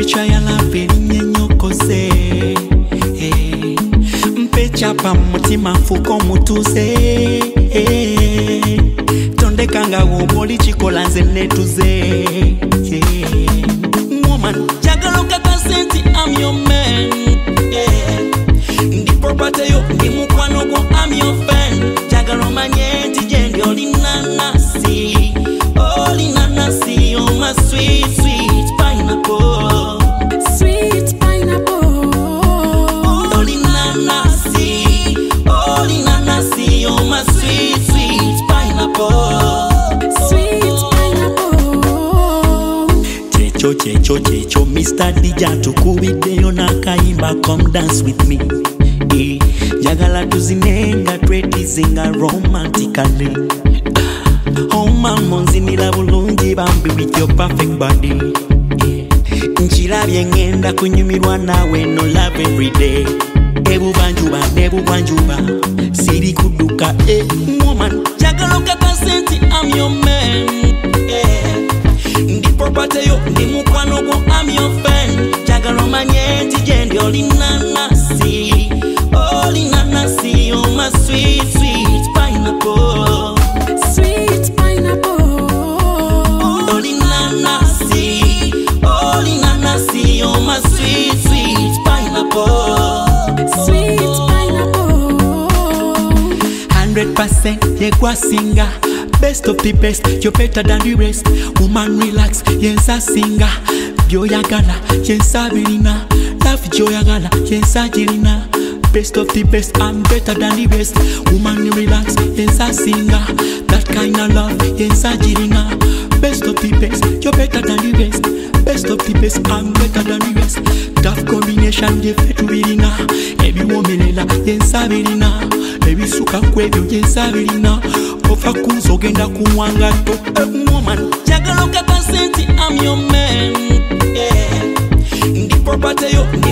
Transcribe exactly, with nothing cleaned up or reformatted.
temperature ya love erinyenyokose eh. Mpe chapa mutima fuko mutuze eh. Tondekanga woboli chikola nze netuze yeah. Woman, jagaloka consent, I'm your man yeah. Ndi property yo, ndi mukwano go, I'm your fan. Jagalo manyenti jendi oli nanasi, oli nanasi, oh my sweet, sweet pineapple, sweet pineapple. Oli nanasi, oli nanasi, oh my sweet, sweet pineapple, sweet pineapple. Checho, checho, checho, Mister Dija tukubideyo nakaimba, come dance with me. Eh, jagala tuzinenga twetizinga romantically. Oh mama nzinira bulungi bambi with your perfect body eh. Nchirabye ngenda kunyumirwa nawe no love every day. Ebu banjuba, ebu banjuba siri kuduka eh. Woman, jagaloka consent, I'm your man eh. Ndi property yo, ndi mukwano go, I'm your fan. Jagalo manyenti jendi oli nanasi, oli nanasi, oh my sweet, sweet pineapple, sweet pineapple. Oli nanasi, oli nanasi, oh my sweet, sweet pineapple, sweet pineapple. Hundred percent yegwa singa, best of the best, you're better than the rest. Woman relax, yensa singa, byo yagala, yensa birina. Love jo yagala, yensa jirina. Best of the best, I'm better than the best. Woman relax, yensa singa. That kind of love, yensa jirina. Best of the best, you're better than the best. Best of the best, I'm better than the best. Tough combination, ye fetu birina. Ebi womelela, yensa birina. Ebi suka kwebyo, yensa birina. Ofa kunzo genda kuwanga to eh, woman, jagaloka consent, I'm your man yeah. Ndi property yo,